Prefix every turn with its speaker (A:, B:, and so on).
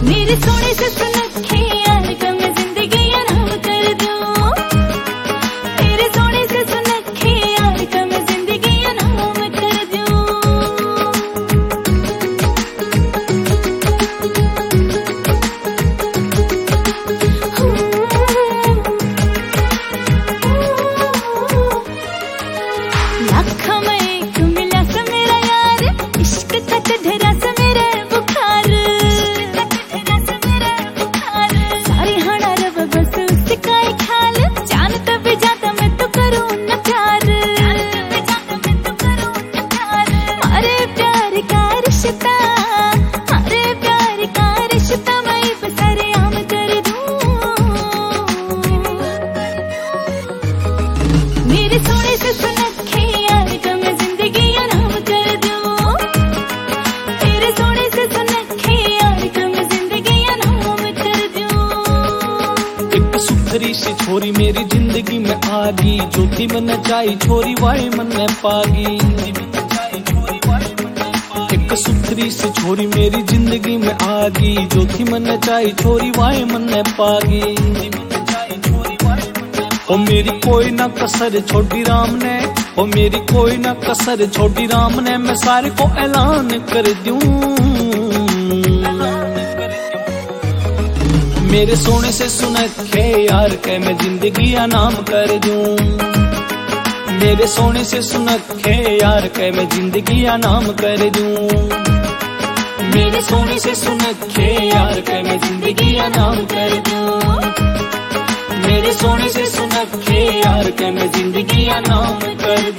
A: मेरे सोने से सुनखे यार का मैं जिंदगी आराम कर दूं। मेरे सोने से सुनखे यार का मैं जिंदगी आराम कर दूं। लाखों में एक मिला सा मेरा यार, इश्क का चढ़ा सा मेरा बुखार। सारी हाड़ा रब बस उसका ही ख्याल, जानता भी जाता मैं तो करूँ न प्यार। अरे प्यार का रिश्ता, अरे प्यार का रिश्ता मैं बसरे आम कर दूं। मेरे सोने से सुनखे यार का मैं जिंदगी आराम कर दूं। मेरे सोने से सुनखे यार का मैं जिंदगी आराम कर दूं।
B: एक सुथरी सी छोरी मेरी जिंदगी में आगी, जो थी मन नचाई छोरी वाई मन में पागी। एक सुथरी सी छोरी मेरी जिंदगी में आगी, जो थी मन नचाई छोरी वाई मन में पागी। ओ मेरी कोई ना कसर छोटी राम ने, ओ मेरी कोई ना कसर छोटी राम ने, मैं सारे को ऐलान कर दूं। मेरे सोने से सुनखे यार के मैं जिंदगी आराम कर दूं। मेरे सोने से सुनखे यार के मैं जिंदगी आराम कर दूं। मेरे सोने से सुनखे यार के मैं जिंदगी आराम कर दूं। मेरे सोने से सुनखे यार के मैं जिंदगी आराम कर दूं।